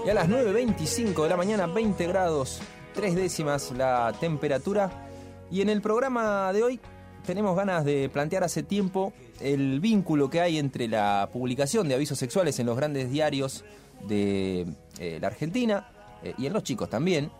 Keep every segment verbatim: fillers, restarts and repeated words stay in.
Y a las nueve veinticinco de la mañana, veinte grados, tres décimas la temperatura. Y en el programa de hoy tenemos ganas de plantear hace tiempo el vínculo que hay entre la publicación de avisos sexuales en los grandes diarios de eh, la Argentina, eh, y en los chicos también,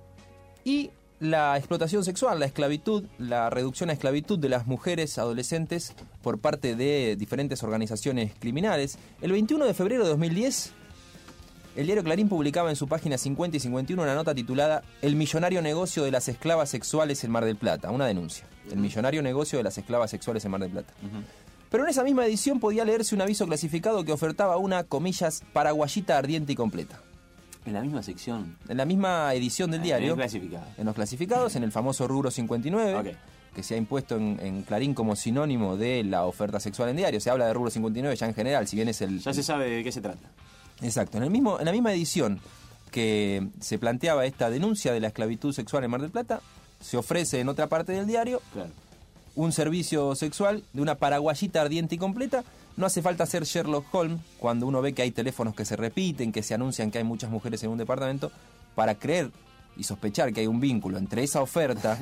y la explotación sexual, la esclavitud, la reducción a esclavitud de las mujeres adolescentes por parte de diferentes organizaciones criminales. El veintiuno de febrero de dos mil diez, el diario Clarín publicaba en su página cincuenta y cincuenta y uno una nota titulada "El millonario negocio de las esclavas sexuales en Mar del Plata", una denuncia. El millonario negocio de las esclavas sexuales en Mar del Plata. Uh-huh. Pero en esa misma edición podía leerse un aviso clasificado que ofertaba una, comillas, paraguayita ardiente y completa. En la misma sección. En la misma edición del ah, diario. En, clasificado. en los clasificados, en el famoso rubro cincuenta y nueve, okay, que se ha impuesto en, en Clarín como sinónimo de la oferta sexual en diario. Se habla de rubro cincuenta y nueve ya en general, si bien es el... Ya se sabe de qué se trata. Exacto. En, el mismo, en la misma edición que se planteaba esta denuncia de la esclavitud sexual en Mar del Plata, se ofrece en otra parte del diario, claro, un servicio sexual de una paraguayita ardiente y completa. No hace falta ser Sherlock Holmes cuando uno ve que hay teléfonos que se repiten, que se anuncian que hay muchas mujeres en un departamento, para creer y sospechar que hay un vínculo entre esa oferta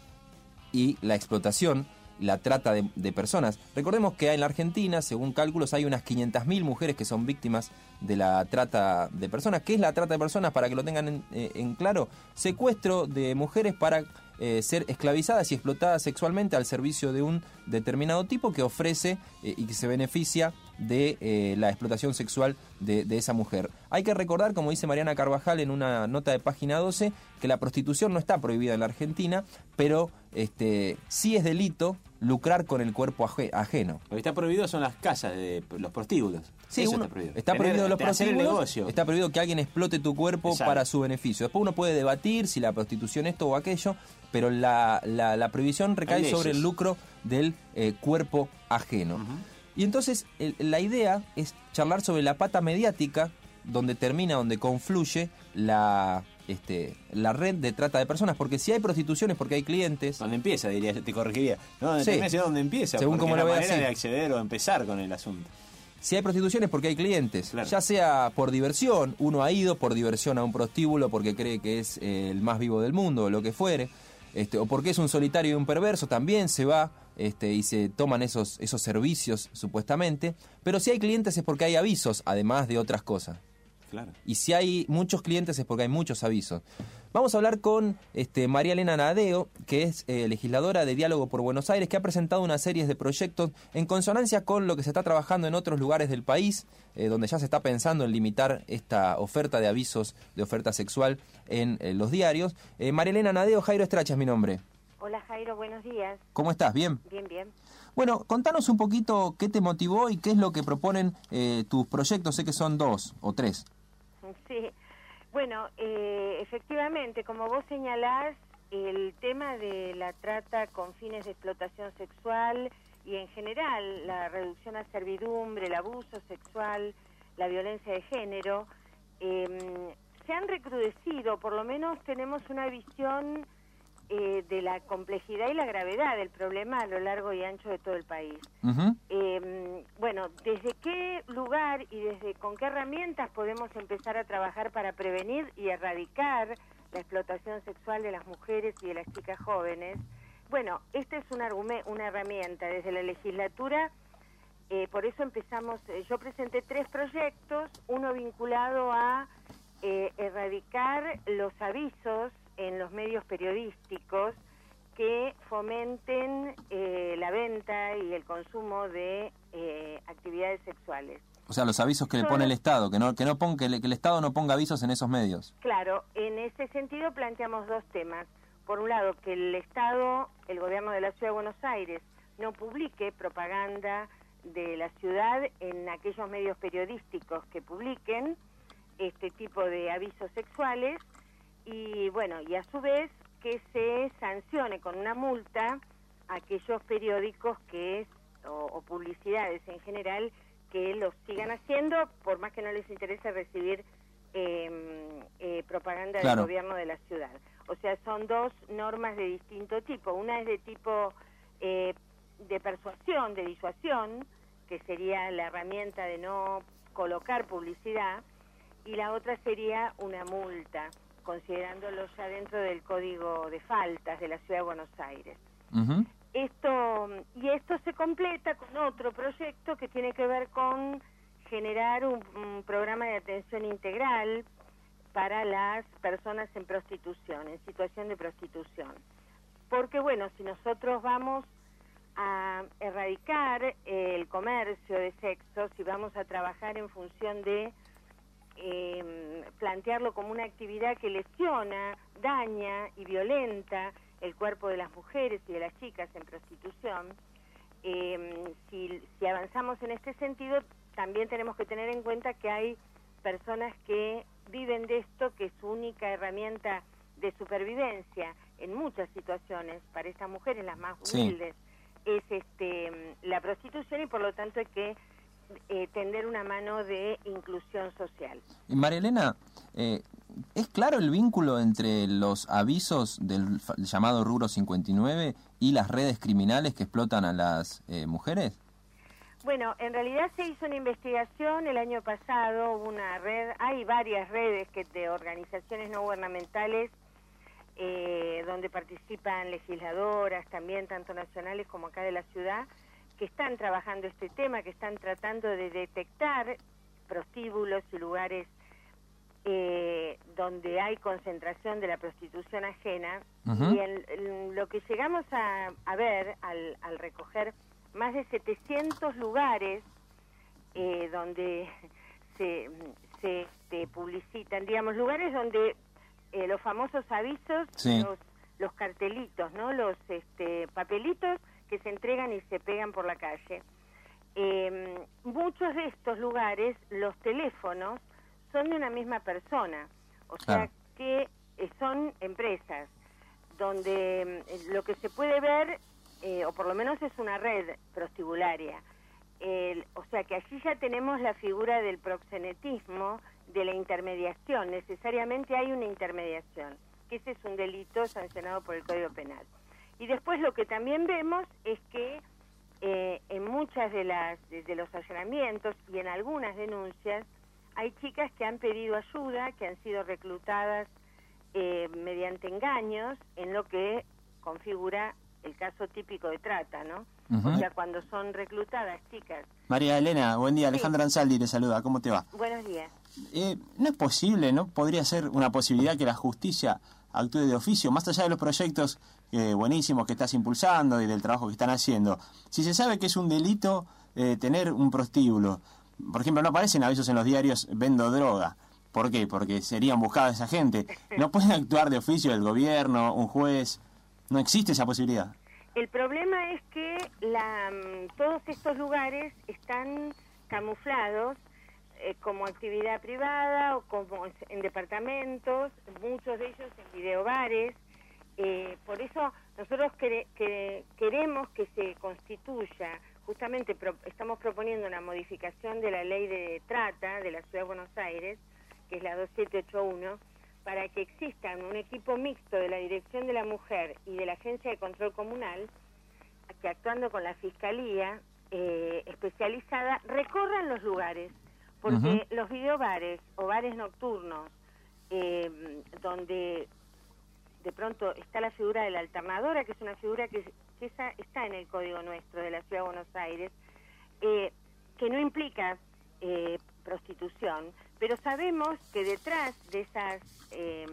y la explotación, la trata de, de personas. Recordemos que en la Argentina, según cálculos, hay unas quinientas mil mujeres que son víctimas de la trata de personas. ¿Qué es la trata de personas? Para que lo tengan en, en claro: secuestro de mujeres para eh, ser esclavizadas y explotadas sexualmente al servicio de un determinado tipo que ofrece eh, y que se beneficia de eh, la explotación sexual de, de esa mujer. Hay que recordar, como dice Mariana Carvajal en una nota de página doce, que la prostitución no está prohibida en la Argentina, pero este sí es delito lucrar con el cuerpo ajeno. Lo que está prohibido son las casas de los prostíbulos. Sí, uno, está prohibido. Está prohibido los prostíbulos, está prohibido que alguien explote tu cuerpo. Exacto. Para su beneficio. Después uno puede debatir si la prostitución esto o aquello, pero la, la, la prohibición recae sobre el lucro del eh, cuerpo ajeno. Uh-huh. Y entonces el, la idea es charlar sobre la pata mediática donde termina, donde confluye la... Este, la red de trata de personas, porque si hay prostitución es porque hay clientes. Donde empieza, diría, te corregiría. No, sí, me donde empieza, según como lo veas, manera de acceder o empezar con el asunto. Si hay prostitución es porque hay clientes, claro, ya sea por diversión, uno ha ido por diversión a un prostíbulo porque cree que es eh, el más vivo del mundo o lo que fuere, este, o porque es un solitario y un perverso, también se va este, y se toman esos, esos servicios supuestamente. Pero si hay clientes es porque hay avisos, además de otras cosas. Claro. Y si hay muchos clientes es porque hay muchos avisos. Vamos a hablar con este, María Elena Nadeo, que es eh, legisladora de Diálogo por Buenos Aires, que ha presentado una serie de proyectos en consonancia con lo que se está trabajando en otros lugares del país, eh, donde ya se está pensando en limitar esta oferta de avisos de oferta sexual en eh, los diarios. Eh, María Elena Nadeo, Jairo Estracha es mi nombre. Hola Jairo, buenos días. ¿Cómo estás? ¿Bien? Bien, bien. Bueno, contanos un poquito qué te motivó y qué es lo que proponen eh, tus proyectos. Sé que son dos o tres. Sí, bueno, eh, efectivamente, como vos señalás, el tema de la trata con fines de explotación sexual y en general la reducción a servidumbre, el abuso sexual, la violencia de género, eh, se han recrudecido, por lo menos tenemos una visión eh, de la complejidad y la gravedad del problema a lo largo y ancho de todo el país. Uh-huh. Eh, bueno, ¿desde qué lugar y desde con qué herramientas podemos empezar a trabajar para prevenir y erradicar la explotación sexual de las mujeres y de las chicas jóvenes? Bueno, esta es una, una herramienta desde la legislatura, eh, por eso empezamos, eh, yo presenté tres proyectos, uno vinculado a eh, erradicar los avisos en los medios periodísticos que fomenten eh, la venta y el consumo de eh, actividades sexuales. O sea, los avisos que le pone el Estado, que no que no ponga, que, le, que el Estado no ponga avisos en esos medios. Claro, en ese sentido planteamos dos temas. Por un lado, que el Estado, el gobierno de la Ciudad de Buenos Aires, no publique propaganda de la ciudad en aquellos medios periodísticos que publiquen este tipo de avisos sexuales, y bueno, y a su vez que se sancione con una multa a aquellos periódicos que es, o, o publicidades en general, que los sigan haciendo, por más que no les interese recibir eh, eh, propaganda claro. del gobierno de la ciudad. O sea, son dos normas de distinto tipo. Una es de tipo eh, de persuasión, de disuasión, que sería la herramienta de no colocar publicidad, y la otra sería una multa, considerándolo ya dentro del Código de Faltas de la Ciudad de Buenos Aires. Uh-huh. Esto, y esto se completa con otro proyecto que tiene que ver con generar un, un programa de atención integral para las personas en prostitución, en situación de prostitución. Porque, bueno, si nosotros vamos a erradicar el comercio de sexo, si vamos a trabajar en función de eh, plantearlo como una actividad que lesiona, daña y violenta el cuerpo de las mujeres y de las chicas en prostitución, eh, si, si avanzamos en este sentido, también tenemos que tener en cuenta que hay personas que viven de esto, que su única herramienta de supervivencia en muchas situaciones para estas mujeres, las más humildes, sí, es este la prostitución, y por lo tanto hay que eh, tender una mano de inclusión social. María Elena, eh, ¿es claro el vínculo entre los avisos del llamado Rubro cincuenta y nueve y las redes criminales que explotan a las eh, mujeres? Bueno, en realidad se hizo una investigación el año pasado, hubo una red, hay varias redes que de organizaciones no gubernamentales eh, donde participan legisladoras también, tanto nacionales como acá de la ciudad, que están trabajando este tema, que están tratando de detectar prostíbulos y lugares eh, donde hay concentración de la prostitución ajena. Uh-huh. Y en, en lo que llegamos a, a ver al, al recoger más de setecientos lugares eh, donde se, se este, publicitan, digamos, lugares donde eh, los famosos avisos, sí, los, los cartelitos, ¿no? Los este, papelitos que se entregan y se pegan por la calle. Eh, muchos de estos lugares, los teléfonos son de una misma persona, o sea, ah, que eh, son empresas donde eh, lo que se puede ver, eh, o por lo menos es una red prostibularia, eh, o sea que allí ya tenemos la figura del proxenetismo, de la intermediación. Necesariamente hay una intermediación, que ese es un delito sancionado por el Código Penal. Y después lo que también vemos es que eh, en muchas de las de, de los allanamientos y en algunas denuncias hay chicas que han pedido ayuda, que han sido reclutadas eh, mediante engaños, en lo que configura el caso típico de trata, ¿no? Uh-huh. O sea, cuando son reclutadas chicas. María Elena, buen día. Sí. Alejandra Ansaldi te saluda. ¿Cómo te va? Buenos días. Eh, ¿No es posible, no? ¿Podría ser una posibilidad que la justicia actúe de oficio, más allá de los proyectos eh, buenísimos que estás impulsando y del trabajo que están haciendo? Si se sabe que es un delito eh, tener un prostíbulo, por ejemplo, no aparecen avisos en los diarios vendo droga. ¿Por qué? Porque serían buscadas esa gente. ¿No pueden actuar de oficio el gobierno, un juez? ¿No existe esa posibilidad? El problema es que la, todos estos lugares están camuflados eh, como actividad privada o como en departamentos, muchos de ellos en videobares. Eh, por eso nosotros quere, que, queremos que se constituya, justamente pro, estamos proponiendo una modificación de la ley de trata de la Ciudad de Buenos Aires, que es la dos siete ocho uno, para que exista un equipo mixto de la Dirección de la Mujer y de la Agencia de Control Comunal, que actuando con la Fiscalía eh, especializada, recorran los lugares, porque uh-huh. los videobares o bares nocturnos, eh, donde de pronto está la figura de la alternadora, que es una figura que, que esa está en el código nuestro de la Ciudad de Buenos Aires, eh, que no implica eh, prostitución, pero sabemos que detrás de esas, eh,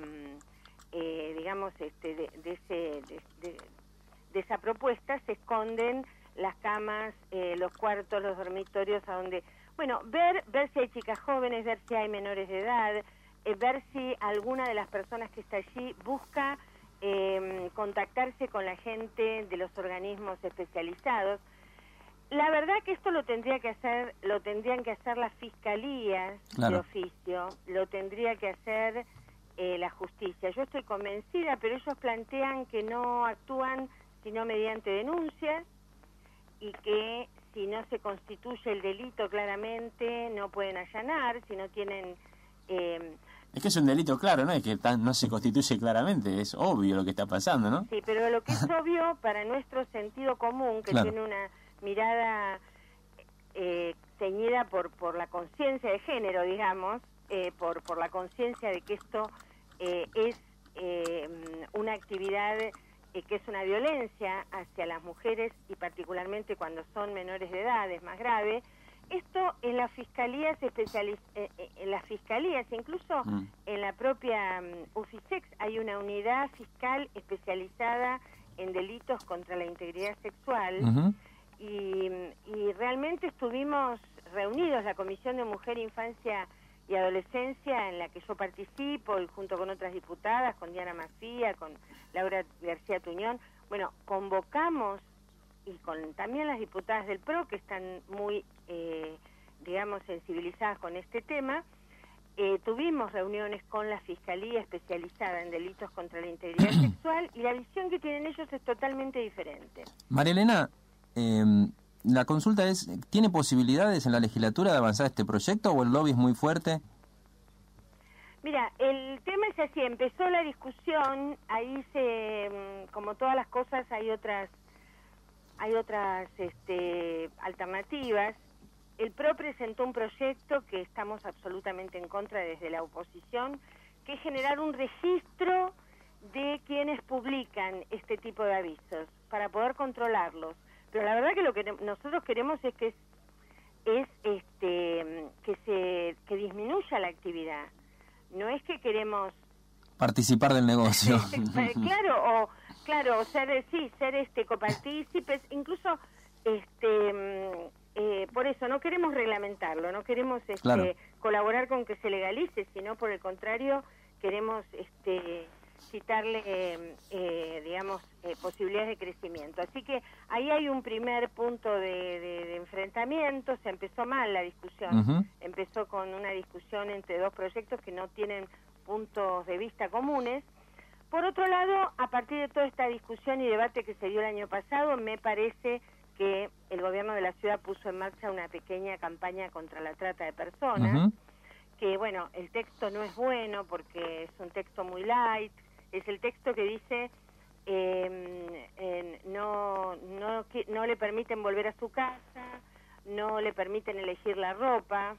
eh, digamos, este, de, de, ese, de, de, de esa propuesta se esconden las camas, eh, los cuartos, los dormitorios, a donde, bueno, ver, ver si hay chicas jóvenes, ver si hay menores de edad, eh, ver si alguna de las personas que está allí busca eh, contactarse con la gente de los organismos especializados. La verdad que esto lo tendría que hacer, lo tendrían que hacer las fiscalías, claro, de oficio, lo tendría que hacer eh, la justicia. Yo estoy convencida, pero ellos plantean que no actúan sino mediante denuncias y que si no se constituye el delito claramente no pueden allanar, si no tienen... Eh, es que es un delito claro, ¿no? Es que no se constituye claramente, es obvio lo que está pasando, ¿no? Sí, pero lo que es obvio para nuestro sentido común, que claro, tiene una mirada eh, ceñida por por la conciencia de género, digamos, eh, por, por la conciencia de que esto eh, es eh, una actividad eh, que es una violencia hacia las mujeres y particularmente cuando son menores de edad, es más grave. Esto en las fiscalías especializ eh, en las fiscalías, incluso mm. en la propia um, UFISEX hay una unidad fiscal especializada en delitos contra la integridad sexual. Uh-huh. y, y realmente estuvimos reunidos, la Comisión de Mujer, Infancia y Adolescencia, en la que yo participo, y junto con otras diputadas, con Diana Mafía, con Laura García Tuñón. Bueno, convocamos, y con también las diputadas del P R O, que están muy, eh, digamos, sensibilizadas con este tema, eh, tuvimos reuniones con la Fiscalía especializada en delitos contra la integridad sexual, y la visión que tienen ellos es totalmente diferente. María Elena, eh, la consulta es, ¿tiene posibilidades en la legislatura de avanzar este proyecto o el lobby es muy fuerte? Mira, el tema es así, empezó la discusión, ahí se, como todas las cosas, hay otras hay otras este, alternativas. El P R O presentó un proyecto que estamos absolutamente en contra desde la oposición, que es generar un registro de quienes publican este tipo de avisos, para poder controlarlos. Pero la verdad que lo que nosotros queremos es que es, es este que se que disminuya la actividad. No es que queremos participar del negocio. claro, o claro, ser sí, ser este copartícipes, incluso este eh, por eso no queremos reglamentarlo, no queremos este claro. colaborar con que se legalice, sino por el contrario queremos este citarle, eh, eh, digamos, eh, posibilidades de crecimiento. Así que ahí hay un primer punto de, de, de enfrentamiento. Se empezó mal la discusión. Uh-huh. Empezó con una discusión entre dos proyectos que no tienen puntos de vista comunes. Por otro lado, a partir de toda esta discusión y debate que se dio el año pasado, me parece que el gobierno de la ciudad puso en marcha una pequeña campaña contra la trata de personas, uh-huh. que, bueno, el texto no es bueno porque es un texto muy light. Es el texto que dice eh, eh, no, no, que, no le permiten volver a su casa, no le permiten elegir la ropa,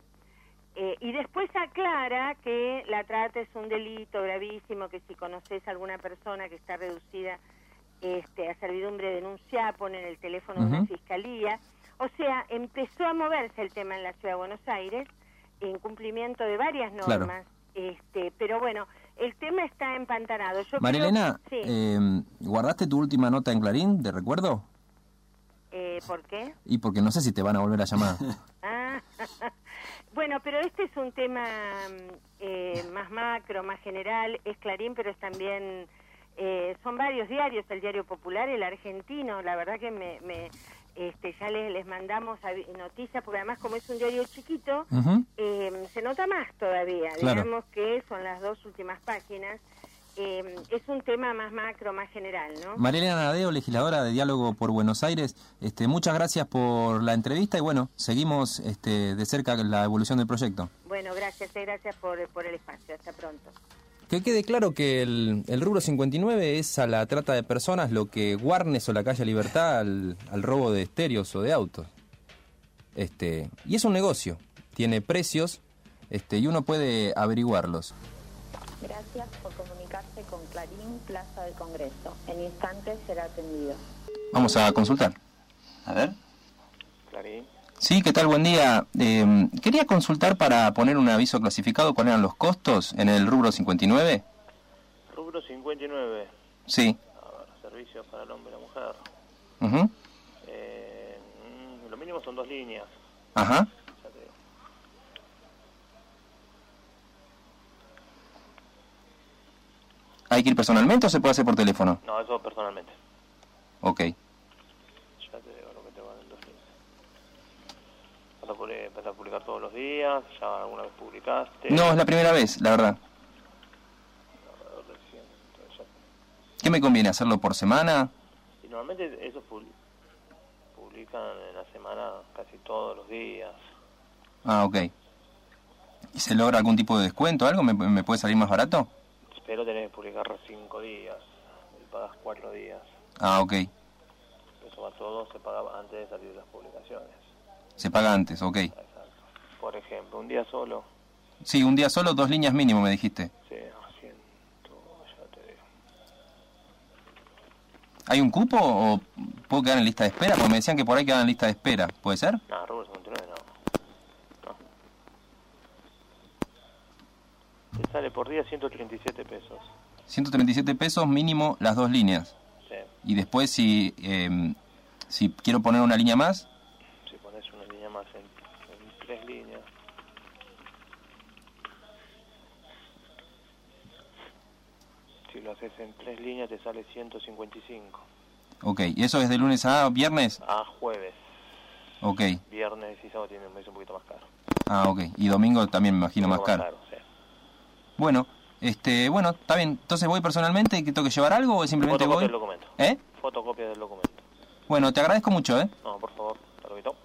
eh, y después aclara que la trata es un delito gravísimo, que si conoces a alguna persona que está reducida este, a servidumbre, denuncia, ponen el teléfono uh-huh. de una fiscalía. O sea, empezó a moverse el tema en la Ciudad de Buenos Aires en cumplimiento de varias normas. Claro. Este, pero bueno, el tema está empantanado. Yo María creo, Elena, sí. eh, ¿guardaste tu última nota en Clarín, de recuerdo? Eh, ¿Por qué? Y porque no sé si te van a volver a llamar. ah, bueno, pero este es un tema eh, más macro, más general. Es Clarín, pero es también... Eh, son varios diarios, el Diario Popular, el Argentino. La verdad que me... me Este, ya les, les mandamos noticias, porque además como es un diario chiquito, uh-huh. eh, se nota más todavía, claro. Digamos que son las dos últimas páginas, eh, es un tema más macro, más general, ¿no? María Elena Nadeo, legisladora de Diálogo por Buenos Aires, este, muchas gracias por la entrevista y bueno, seguimos este, de cerca la evolución del proyecto. Bueno, gracias, eh, gracias por, por el espacio, hasta pronto. Que quede claro que el, el rubro cincuenta y nueve es a la trata de personas lo que Warnes o la calle Libertad al, al robo de estéreos o de autos. Este, y es un negocio, tiene precios este, y uno puede averiguarlos. Gracias por comunicarse con Clarín, Plaza del Congreso. En instantes será atendido. Vamos a consultar. A ver. Clarín. Sí, ¿qué tal? Buen día. Eh, quería consultar para poner un aviso clasificado cuáles eran los costos en el rubro cincuenta y nueve. Rubro cincuenta y nueve. Sí. A ver, servicios para el hombre y la mujer. Uh-huh. Eh, lo mínimo son dos líneas. Ajá. Ya te digo. ¿Hay que ir personalmente o se puede hacer por teléfono? No, eso personalmente. Ok. Ya te digo lo que te van en dos líneas. ¿Vas a publicar, vas a publicar todos los días? ¿Ya alguna vez publicaste? No, es la primera vez, la verdad. No, recién. Entonces ya... ¿Qué me conviene? ¿Hacerlo por semana? Y normalmente esos publican en la semana casi todos los días. Ah, ok. ¿Y se logra algún tipo de descuento? ¿Algo? ¿Me, me puede salir más barato? Pero tenés que publicar cinco días y pagas cuatro días. Ah, ok. Eso va todo, se paga antes de salir las publicaciones. Se paga antes, ok. Exacto. Por ejemplo, un día solo Sí, un día solo, dos líneas mínimo, me dijiste. Sí, asiento, ya te digo. ¿Hay un cupo o puedo quedar en lista de espera? Porque me decían que por ahí quedan en lista de espera. ¿Puede ser? No, rubro cincuenta y nueve no. no. Te sale por día ciento treinta y siete pesos. ciento treinta y siete pesos mínimo las dos líneas. Sí. Y después si eh, si quiero poner una línea más... Si pones una línea más en, en tres líneas. Si lo haces en tres líneas te sale ciento cincuenta y cinco. Ok, ¿y eso es de lunes a viernes? A jueves. Ok. Viernes y sábado tiene un mes un poquito más caro. Ah, ok. Y domingo también me imagino más caro. caro sí. Bueno, este, bueno, está bien. Entonces voy personalmente, ¿que tengo que llevar algo o simplemente Fotocopia voy? del documento. ¿Eh? Fotocopia del documento. Bueno, te agradezco mucho, ¿eh? No, por favor, hasta luego.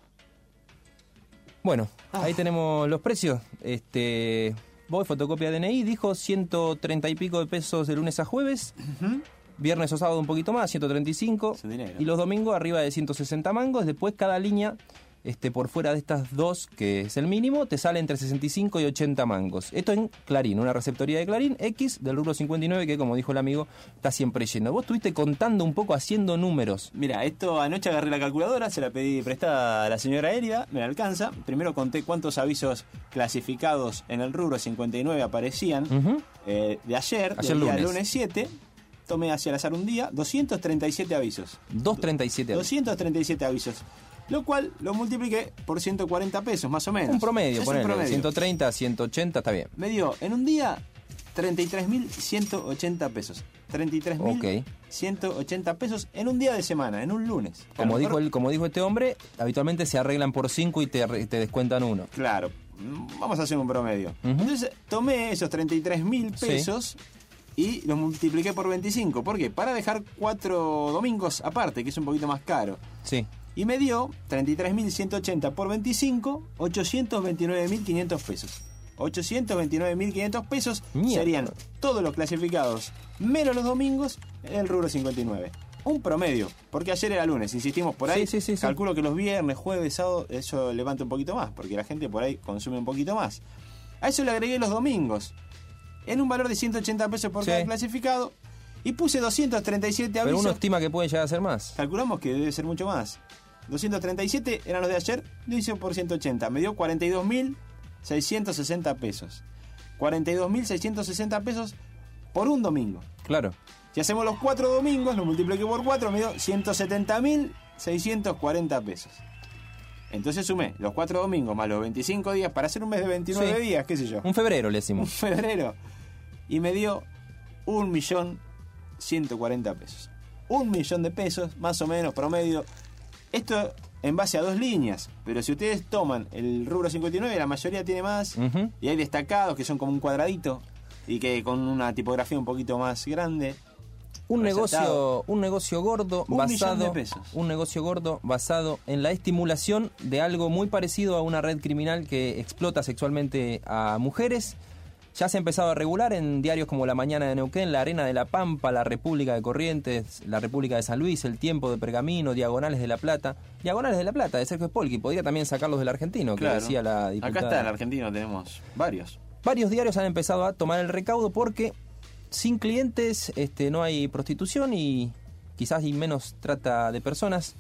Bueno, ahí tenemos los precios. Este, voy, fotocopia de D N I, dijo ciento treinta y pico de pesos de lunes a jueves. Uh-huh. Viernes o sábado un poquito más, ciento treinta y cinco. Y los domingos arriba de ciento sesenta mangos. Después cada línea, este, por fuera de estas dos, que es el mínimo, te sale entre sesenta y cinco y ochenta mangos. Esto en Clarín, una receptoría de Clarín X del rubro cincuenta y nueve, que como dijo el amigo, está siempre lleno. Vos estuviste contando un poco, haciendo números. Mira, esto anoche agarré la calculadora, se la pedí prestada a la señora Elida, me la alcanza. Primero conté cuántos avisos clasificados en el rubro cincuenta y nueve aparecían uh-huh. eh, de ayer, ayer del día lunes. lunes siete. Tomé hacia el azar un día, doscientos treinta y siete avisos. doscientos treinta y siete avisos. doscientos treinta y siete avisos. Lo cual lo multipliqué por ciento cuarenta pesos, más o menos. Un promedio, ponele, un promedio. ciento treinta, ciento ochenta, está bien. Me dio en un día treinta y tres mil ciento ochenta pesos. treinta y tres mil ciento ochenta pesos en un día de semana, en un lunes. Como dijo, el, como dijo este hombre, habitualmente se arreglan por cinco y te, te descuentan uno. Claro, vamos a hacer un promedio. Uh-huh. Entonces tomé esos treinta y tres mil pesos... Sí. Y los multipliqué por veinticinco. ¿Por qué? Para dejar cuatro domingos aparte, que es un poquito más caro. Sí. Y me dio treinta y tres mil ciento ochenta por veinticinco, ochocientos veintinueve mil quinientos pesos. ochocientos veintinueve mil quinientos pesos Mierda. Serían todos los clasificados, menos los domingos, en el rubro cincuenta y nueve. Un promedio, porque ayer era lunes, insistimos por ahí. Sí, sí, sí, calculo sí. que los viernes, jueves, sábado, eso levanta un poquito más, porque la gente por ahí consume un poquito más. A eso le agregué los domingos, en un valor de ciento ochenta pesos por sí. cada clasificado, y puse doscientos treinta y siete avisos. Pero uno estima que puede llegar a ser más. Calculamos que debe ser mucho más. doscientos treinta y siete eran los de ayer, lo hice por ciento ochenta. Me dio cuarenta y dos mil seiscientos sesenta pesos. cuarenta y dos mil seiscientos sesenta pesos por un domingo. Claro. Si hacemos los cuatro domingos, lo multipliqué por cuatro, me dio ciento setenta mil seiscientos cuarenta pesos. Entonces sumé los cuatro domingos más los veinticinco días para hacer un mes de veintinueve sí. días, qué sé yo. Un febrero le decimos. Un febrero. Y me dio un millón ciento cuarenta pesos. Un millón de pesos, más o menos, promedio. Esto en base a dos líneas. Pero si ustedes toman el rubro cincuenta y nueve, la mayoría tiene más. Uh-huh. Y hay destacados que son como un cuadradito. Y que con una tipografía un poquito más grande. Un negocio, un negocio gordo un basado, millón de pesos. un negocio gordo basado en la estimulación de algo muy parecido a una red criminal que explota sexualmente a mujeres. Ya se ha empezado a regular en diarios como La Mañana de Neuquén, La Arena de La Pampa, La República de Corrientes, La República de San Luis, El Tiempo de Pergamino, Diagonales de La Plata. Diagonales de La Plata, de Sergio Spolky. Podría también sacarlos del Argentino, que claro. decía la diputada. Acá está en el Argentino, tenemos varios. Varios diarios han empezado a tomar el recaudo porque sin clientes este, no hay prostitución y quizás y menos trata de personas.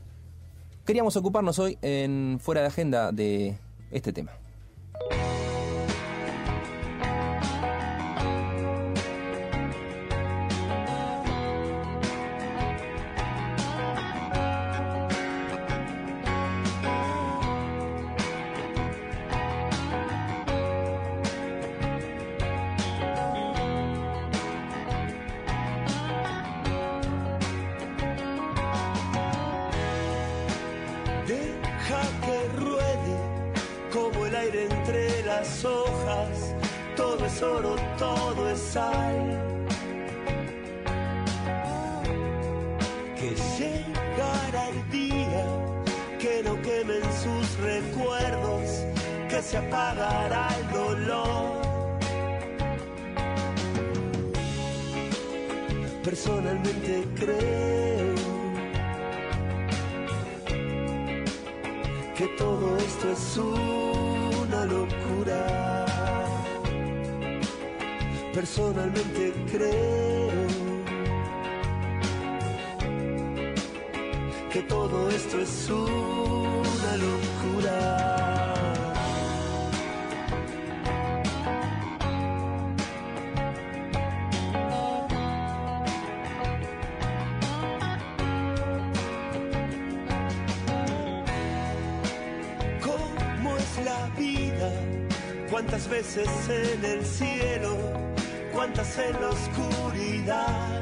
Queríamos ocuparnos hoy en Fuera de Agenda de este tema. Hojas, todo es oro, todo es sal. Que llegara el día que no quemen sus recuerdos, que se apagará el dolor. Personalmente creo que todo esto es una locura. Personalmente creo que todo esto es una locura. ¿Cómo es la vida? ¿Cuántas veces en el cielo? ¿Cuántas en la oscuridad?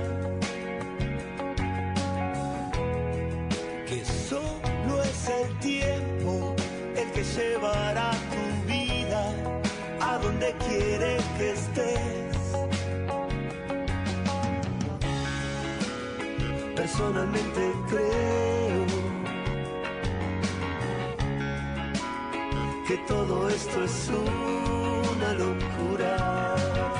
Que solo es el tiempo el que llevará tu vida a donde quiere que estés. Personalmente creo que todo esto es una locura.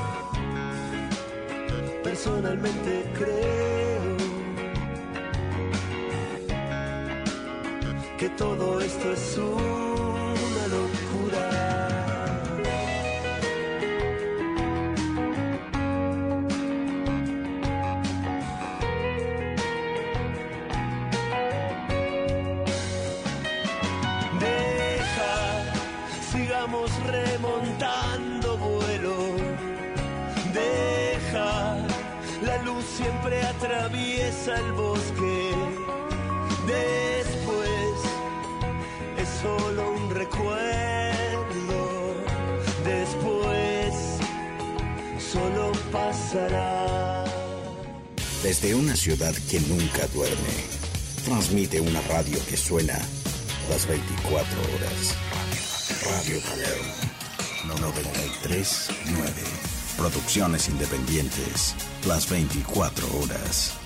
Personalmente creo que todo esto es una locura. Sigamos remontando vuelo. Deja, la luz siempre atraviesa el bosque. Después es solo un recuerdo. Después solo pasará. Desde una ciudad que nunca duerme, transmite una radio que suena las veinticuatro horas. Radio Palermo noventa y tres punto nueve. Producciones independientes las veinticuatro horas.